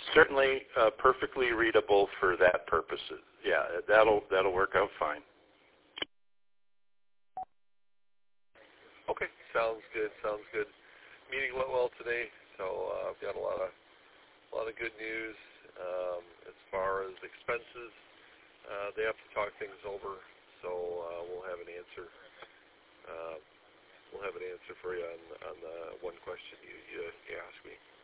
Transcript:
certainly perfectly readable for that purposes. Yeah, that'll work out fine. Okay, sounds good. Meeting went well today, so I've got a lot of good news as far as expenses. They have to talk things over, so we'll have an answer. We'll have an answer for you on the one question you asked me.